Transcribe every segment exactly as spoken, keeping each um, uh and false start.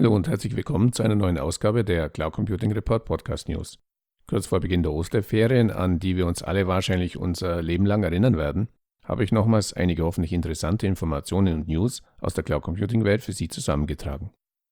Hallo und herzlich willkommen zu einer neuen Ausgabe der Cloud Computing Report Podcast News. Kurz vor Beginn der Osterferien, an die wir uns alle wahrscheinlich unser Leben lang erinnern werden, habe ich nochmals einige hoffentlich interessante Informationen und News aus der Cloud Computing Welt für Sie zusammengetragen.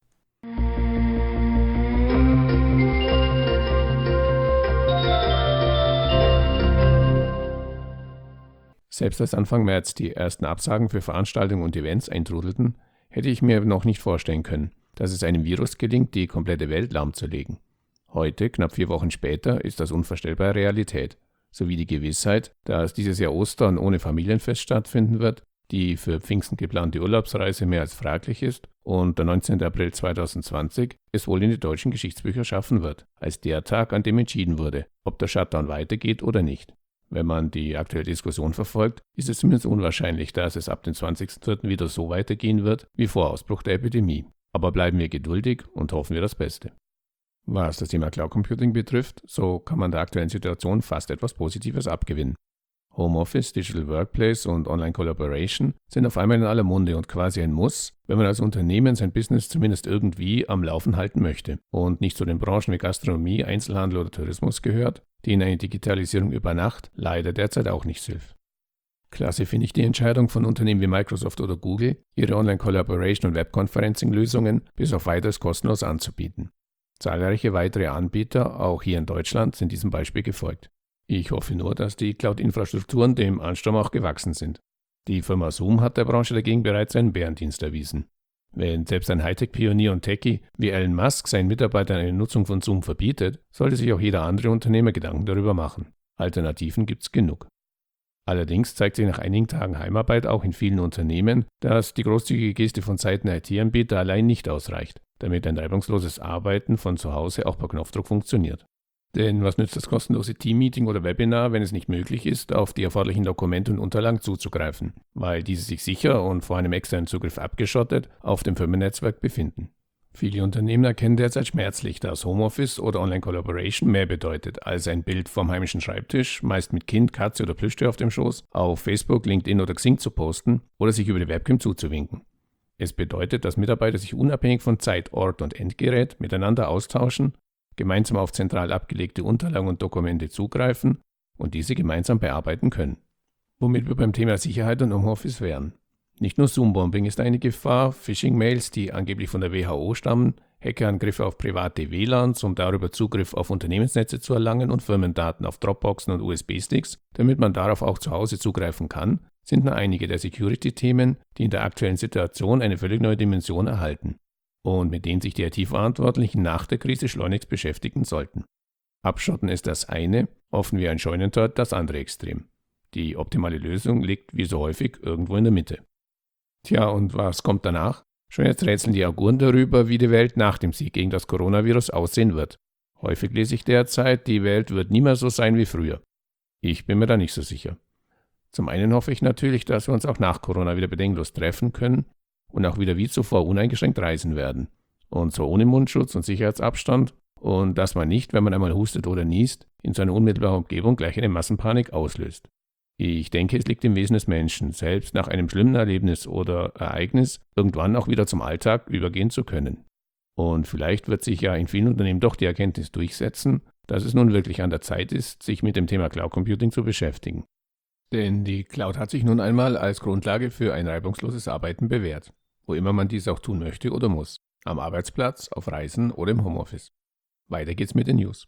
Selbst als Anfang März die ersten Absagen für Veranstaltungen und Events eintrudelten, hätte ich mir noch nicht vorstellen können, dass es einem Virus gelingt, die komplette Welt lahmzulegen. Heute, knapp vier Wochen später, ist das unvorstellbare Realität, sowie die Gewissheit, dass dieses Jahr Ostern ohne Familienfest stattfinden wird, die für Pfingsten geplante Urlaubsreise mehr als fraglich ist und der neunzehnten April zweitausendzwanzig es wohl in die deutschen Geschichtsbücher schaffen wird, als der Tag, an dem entschieden wurde, ob der Shutdown weitergeht oder nicht. Wenn man die aktuelle Diskussion verfolgt, ist es zumindest unwahrscheinlich, dass es ab dem zwanzigsten vierten wieder so weitergehen wird wie vor Ausbruch der Epidemie. Aber bleiben wir geduldig und hoffen wir das Beste. Was das Thema Cloud Computing betrifft, so kann man der aktuellen Situation fast etwas Positives abgewinnen. Homeoffice, Digital Workplace und Online Collaboration sind auf einmal in aller Munde und quasi ein Muss, wenn man als Unternehmen sein Business zumindest irgendwie am Laufen halten möchte und nicht zu den Branchen wie Gastronomie, Einzelhandel oder Tourismus gehört, denen eine Digitalisierung über Nacht leider derzeit auch nicht hilft. Klasse finde ich die Entscheidung von Unternehmen wie Microsoft oder Google, ihre Online Collaboration und Webconferencing-Lösungen bis auf weiteres kostenlos anzubieten. Zahlreiche weitere Anbieter, auch hier in Deutschland, sind diesem Beispiel gefolgt. Ich hoffe nur, dass die Cloud-Infrastrukturen dem Ansturm auch gewachsen sind. Die Firma Zoom hat der Branche dagegen bereits einen Bärendienst erwiesen. Wenn selbst ein Hightech-Pionier und Techie wie Elon Musk seinen Mitarbeitern eine Nutzung von Zoom verbietet, sollte sich auch jeder andere Unternehmer Gedanken darüber machen. Alternativen gibt's genug. Allerdings zeigt sich nach einigen Tagen Heimarbeit auch in vielen Unternehmen, dass die großzügige Geste von Seiten der I T-Anbieter allein nicht ausreicht, damit ein reibungsloses Arbeiten von zu Hause auch per Knopfdruck funktioniert. Denn was nützt das kostenlose Team-Meeting oder Webinar, wenn es nicht möglich ist, auf die erforderlichen Dokumente und Unterlagen zuzugreifen, weil diese sich sicher und vor einem externen Zugriff abgeschottet auf dem Firmennetzwerk befinden. Viele Unternehmen erkennen derzeit schmerzlich, dass Homeoffice oder Online-Collaboration mehr bedeutet, als ein Bild vom heimischen Schreibtisch, meist mit Kind, Katze oder Plüschtier auf dem Schoß, auf Facebook, LinkedIn oder Xing zu posten oder sich über die Webcam zuzuwinken. Es bedeutet, dass Mitarbeiter sich unabhängig von Zeit, Ort und Endgerät miteinander austauschen, gemeinsam auf zentral abgelegte Unterlagen und Dokumente zugreifen und diese gemeinsam bearbeiten können. Womit wir beim Thema Sicherheit und Homeoffice wären. Nicht nur Zoom-Bombing ist eine Gefahr, Phishing-Mails, die angeblich von der W H O stammen, Hackerangriffe auf private W L A Ns, um darüber Zugriff auf Unternehmensnetze zu erlangen und Firmendaten auf Dropboxen und U S B-Sticks, damit man darauf auch zu Hause zugreifen kann, sind nur einige der Security-Themen, die in der aktuellen Situation eine völlig neue Dimension erhalten und mit denen sich die I T-Verantwortlichen nach der Krise schleunigst beschäftigen sollten. Abschotten ist das eine, offen wie ein Scheunentor das andere Extrem. Die optimale Lösung liegt wie so häufig irgendwo in der Mitte. Tja, und was kommt danach? Schon jetzt rätseln die Auguren darüber, wie die Welt nach dem Sieg gegen das Coronavirus aussehen wird. Häufig lese ich derzeit, die Welt wird nie mehr so sein wie früher. Ich bin mir da nicht so sicher. Zum einen hoffe ich natürlich, dass wir uns auch nach Corona wieder bedenkenlos treffen können und auch wieder wie zuvor uneingeschränkt reisen werden. Und zwar ohne Mundschutz und Sicherheitsabstand und dass man nicht, wenn man einmal hustet oder niest, in so einer unmittelbaren Umgebung gleich eine Massenpanik auslöst. Ich denke, es liegt im Wesen des Menschen, selbst nach einem schlimmen Erlebnis oder Ereignis irgendwann auch wieder zum Alltag übergehen zu können. Und vielleicht wird sich ja in vielen Unternehmen doch die Erkenntnis durchsetzen, dass es nun wirklich an der Zeit ist, sich mit dem Thema Cloud Computing zu beschäftigen. Denn die Cloud hat sich nun einmal als Grundlage für ein reibungsloses Arbeiten bewährt, wo immer man dies auch tun möchte oder muss, am Arbeitsplatz, auf Reisen oder im Homeoffice. Weiter geht's mit den News.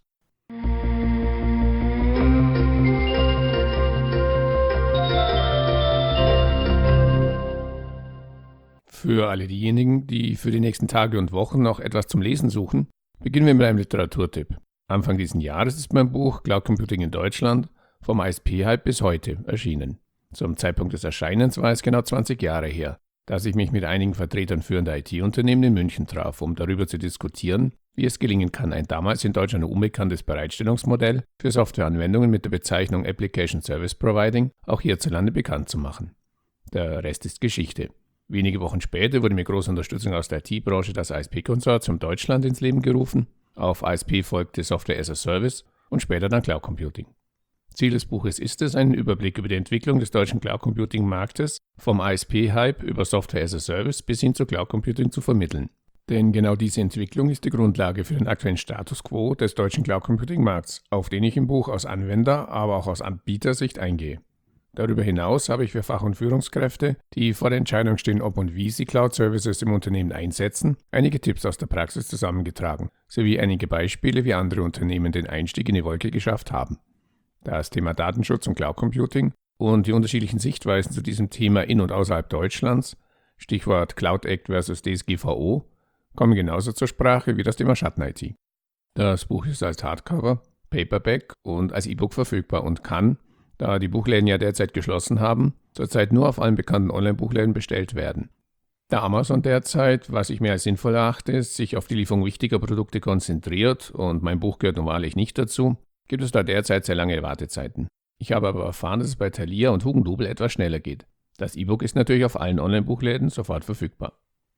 Für alle diejenigen, die für die nächsten Tage und Wochen noch etwas zum Lesen suchen, beginnen wir mit einem Literaturtipp. Anfang dieses Jahres ist mein Buch Cloud Computing in Deutschland vom I S P-Hype bis heute erschienen. Zum Zeitpunkt des Erscheinens war es genau zwanzig Jahre her, dass ich mich mit einigen Vertretern führender I T-Unternehmen in München traf, um darüber zu diskutieren, wie es gelingen kann, ein damals in Deutschland unbekanntes Bereitstellungsmodell für Softwareanwendungen mit der Bezeichnung Application Service Providing auch hierzulande bekannt zu machen. Der Rest ist Geschichte. Wenige Wochen später wurde mit großer Unterstützung aus der I T-Branche das I S P-Konsortium Deutschland ins Leben gerufen. Auf I S P folgte Software as a Service und später dann Cloud Computing. Ziel des Buches ist es, einen Überblick über die Entwicklung des deutschen Cloud Computing Marktes vom I S P-Hype über Software as a Service bis hin zu Cloud Computing zu vermitteln. Denn genau diese Entwicklung ist die Grundlage für den aktuellen Status quo des deutschen Cloud-Computing-Markts, auf den ich im Buch aus Anwender-, aber auch aus Anbietersicht eingehe. Darüber hinaus habe ich für Fach- und Führungskräfte, die vor der Entscheidung stehen, ob und wie sie Cloud-Services im Unternehmen einsetzen, einige Tipps aus der Praxis zusammengetragen, sowie einige Beispiele, wie andere Unternehmen den Einstieg in die Wolke geschafft haben. Das Thema Datenschutz und Cloud-Computing und die unterschiedlichen Sichtweisen zu diesem Thema in und außerhalb Deutschlands, Stichwort Cloud Act versus D S G V O, kommen genauso zur Sprache wie das Thema Schatten-I T. Das Buch ist als Hardcover, Paperback und als E-Book verfügbar und kann, da die Buchläden ja derzeit geschlossen haben, zurzeit nur auf allen bekannten Online-Buchläden bestellt werden. Da Amazon derzeit, was ich mehr als sinnvoll erachte, sich auf die Lieferung wichtiger Produkte konzentriert und mein Buch gehört nun wahrlich nicht dazu, gibt es da derzeit sehr lange Wartezeiten. Ich habe aber erfahren, dass es bei Thalia und Hugendubel etwas schneller geht. Das E-Book ist natürlich auf allen Online-Buchläden sofort verfügbar.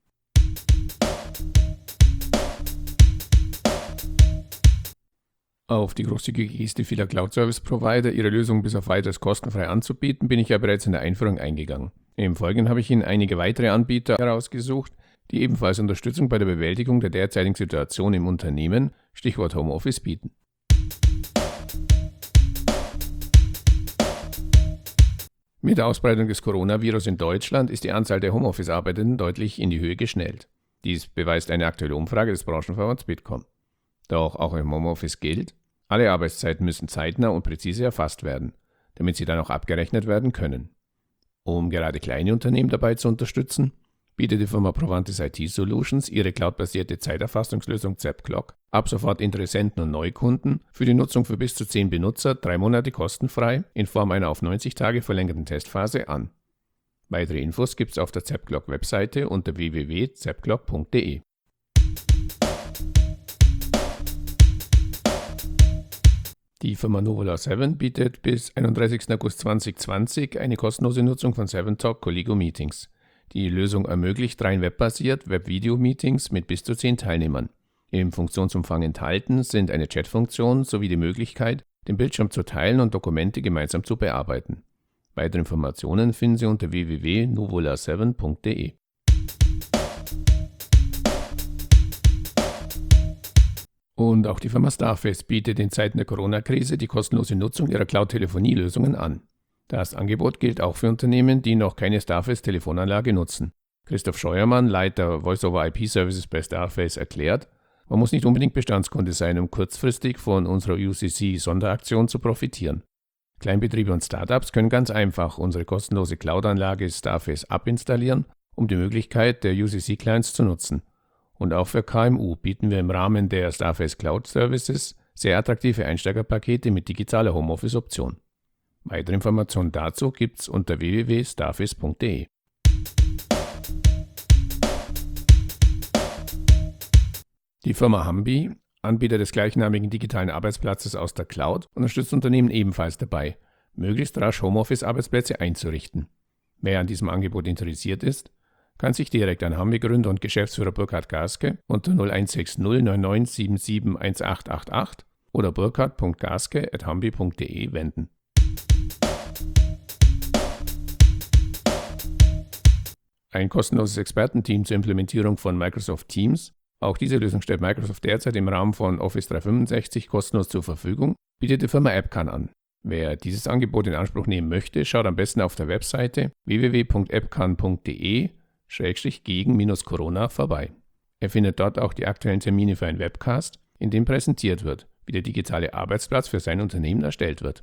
Auf die großzügige Geste vieler Cloud-Service-Provider, ihre Lösungen bis auf weiteres kostenfrei anzubieten, bin ich ja bereits in der Einführung eingegangen. Im Folgenden habe ich Ihnen einige weitere Anbieter herausgesucht, die ebenfalls Unterstützung bei der Bewältigung der derzeitigen Situation im Unternehmen, Stichwort Homeoffice, bieten. Mit der Ausbreitung des Coronavirus in Deutschland ist die Anzahl der Homeoffice-Arbeitenden deutlich in die Höhe geschnellt. Dies beweist eine aktuelle Umfrage des Branchenverbands Bitkom. Doch auch im Homeoffice gilt, alle Arbeitszeiten müssen zeitnah und präzise erfasst werden, damit sie dann auch abgerechnet werden können. Um gerade kleine Unternehmen dabei zu unterstützen, bietet die Firma Provantis I T Solutions ihre cloudbasierte Zeiterfassungslösung ZapClock ab sofort Interessenten und Neukunden für die Nutzung für bis zu zehn Benutzer drei Monate kostenfrei in Form einer auf neunzig Tage verlängerten Testphase an. Weitere Infos gibt es auf der ZapClock-Webseite unter w w w punkt zapclock punkt d e. Die Firma Novola sieben bietet bis einunddreißigsten August zweitausendzwanzig eine kostenlose Nutzung von seven Talk Colligo Meetings. Die Lösung ermöglicht rein webbasiert Web-Video-Meetings mit bis zu zehn Teilnehmern. Im Funktionsumfang enthalten sind eine Chatfunktion sowie die Möglichkeit, den Bildschirm zu teilen und Dokumente gemeinsam zu bearbeiten. Weitere Informationen finden Sie unter w w w punkt novola sieben punkt d e. Und auch die Firma Starface bietet in Zeiten der Corona-Krise die kostenlose Nutzung ihrer Cloud-Telefonie-Lösungen an. Das Angebot gilt auch für Unternehmen, die noch keine Starface-Telefonanlage nutzen. Christoph Scheuermann, Leiter Voice-over-I P-Services bei Starface, erklärt, man muss nicht unbedingt Bestandskunde sein, um kurzfristig von unserer U C C-Sonderaktion zu profitieren. Kleinbetriebe und Startups können ganz einfach unsere kostenlose Cloud-Anlage Starface abinstallieren, um die Möglichkeit der U C C-Clients zu nutzen. Und auch für K M U bieten wir im Rahmen der Starface Cloud Services sehr attraktive Einsteigerpakete mit digitaler Homeoffice-Option. Weitere Informationen dazu gibt's unter w w w punkt starface punkt d e. Die Firma Hambi, Anbieter des gleichnamigen digitalen Arbeitsplatzes aus der Cloud, unterstützt Unternehmen ebenfalls dabei, möglichst rasch Homeoffice-Arbeitsplätze einzurichten. Wer an diesem Angebot interessiert ist, kann sich direkt an Hambi-Gründer und Geschäftsführer Burkhard Gaske unter null eins sechs null neun neun sieben sieben eins acht acht acht oder burkhard punkt gaske at hambi punkt d e wenden. Ein kostenloses Expertenteam zur Implementierung von Microsoft Teams, auch diese Lösung stellt Microsoft derzeit im Rahmen von Office dreihundertfünfundsechzig kostenlos zur Verfügung, bietet die Firma AppCan an. Wer dieses Angebot in Anspruch nehmen möchte, schaut am besten auf der Webseite w w w punkt appcan punkt d e Schrägstrich gegen minus Corona vorbei. Er findet dort auch die aktuellen Termine für einen Webcast, in dem präsentiert wird, wie der digitale Arbeitsplatz für sein Unternehmen erstellt wird.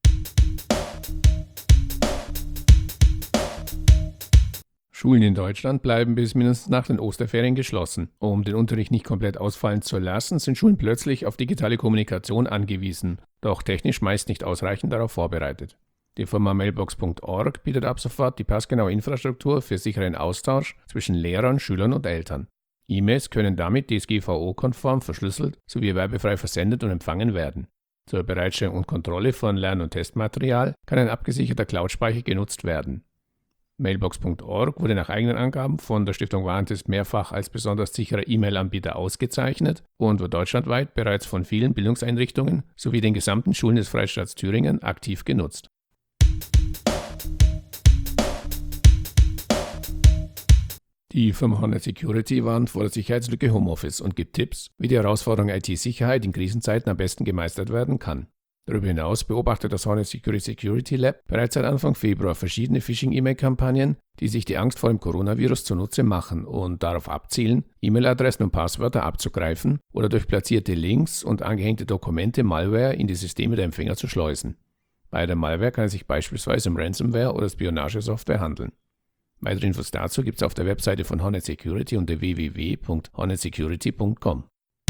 Schulen in Deutschland bleiben bis mindestens nach den Osterferien geschlossen. Um den Unterricht nicht komplett ausfallen zu lassen, sind Schulen plötzlich auf digitale Kommunikation angewiesen, doch technisch meist nicht ausreichend darauf vorbereitet. Die Firma Mailbox punkt org bietet ab sofort die passgenaue Infrastruktur für sicheren Austausch zwischen Lehrern, Schülern und Eltern. E-Mails können damit D S G V O-konform verschlüsselt sowie werbefrei versendet und empfangen werden. Zur Bereitstellung und Kontrolle von Lern- und Testmaterial kann ein abgesicherter Cloud-Speicher genutzt werden. Mailbox punkt org wurde nach eigenen Angaben von der Stiftung Warentest mehrfach als besonders sicherer E-Mail-Anbieter ausgezeichnet und wird deutschlandweit bereits von vielen Bildungseinrichtungen sowie den gesamten Schulen des Freistaats Thüringen aktiv genutzt. Die Firma Hornet Security warnt vor der Sicherheitslücke Homeoffice und gibt Tipps, wie die Herausforderung I T-Sicherheit in Krisenzeiten am besten gemeistert werden kann. Darüber hinaus beobachtet das Hornet Security Security Lab bereits seit Anfang Februar verschiedene Phishing-E-Mail-Kampagnen, die sich die Angst vor dem Coronavirus zunutze machen und darauf abzielen, E-Mail-Adressen und Passwörter abzugreifen oder durch platzierte Links und angehängte Dokumente Malware in die Systeme der Empfänger zu schleusen. Bei der Malware kann es sich beispielsweise um Ransomware oder Spionagesoftware handeln. Weitere Infos dazu gibt es auf der Webseite von Hornet Security unter w w w punkt hornet security punkt com.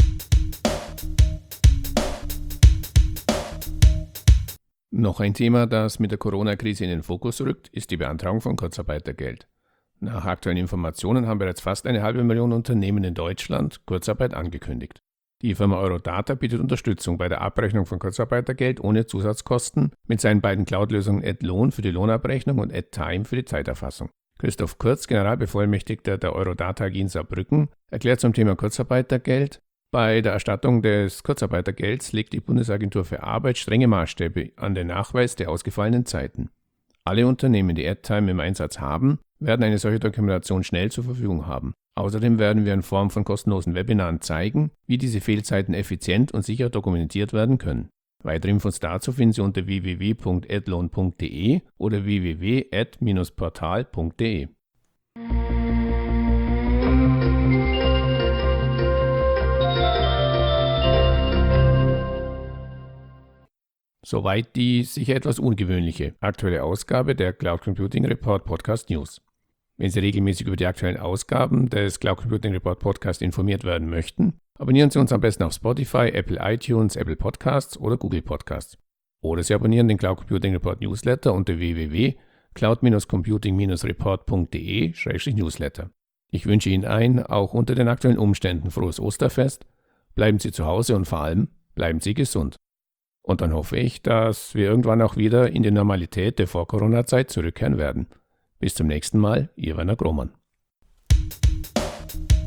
Noch ein Thema, das mit der Corona-Krise in den Fokus rückt, ist die Beantragung von Kurzarbeitergeld. Nach aktuellen Informationen haben bereits fast eine halbe Million Unternehmen in Deutschland Kurzarbeit angekündigt. Die Firma Eurodata bietet Unterstützung bei der Abrechnung von Kurzarbeitergeld ohne Zusatzkosten mit seinen beiden Cloud-Lösungen AdLoan für die Lohnabrechnung und AdTime für die Zeiterfassung. Christoph Kurz, Generalbevollmächtigter der Eurodata A G in Saarbrücken, erklärt zum Thema Kurzarbeitergeld: Bei der Erstattung des Kurzarbeitergelds legt die Bundesagentur für Arbeit strenge Maßstäbe an den Nachweis der ausgefallenen Zeiten. Alle Unternehmen, die AdTime im Einsatz haben, werden eine solche Dokumentation schnell zur Verfügung haben. Außerdem werden wir in Form von kostenlosen Webinaren zeigen, wie diese Fehlzeiten effizient und sicher dokumentiert werden können. Weitere Infos dazu finden Sie unter w w w punkt adloan punkt d e oder w w w punkt ad dash portal punkt d e. Soweit die sicher etwas ungewöhnliche aktuelle Ausgabe der Cloud Computing Report Podcast News. Wenn Sie regelmäßig über die aktuellen Ausgaben des Cloud Computing Report Podcast informiert werden möchten, abonnieren Sie uns am besten auf Spotify, Apple iTunes, Apple Podcasts oder Google Podcasts. Oder Sie abonnieren den Cloud Computing Report Newsletter unter w w w punkt cloud dash computing dash report punkt d e slash newsletter. Ich wünsche Ihnen ein, auch unter den aktuellen Umständen, frohes Osterfest. Bleiben Sie zu Hause und vor allem bleiben Sie gesund. Und dann hoffe ich, dass wir irgendwann auch wieder in die Normalität der Vor-Corona-Zeit zurückkehren werden. Bis zum nächsten Mal, Ihr Werner Grohmann.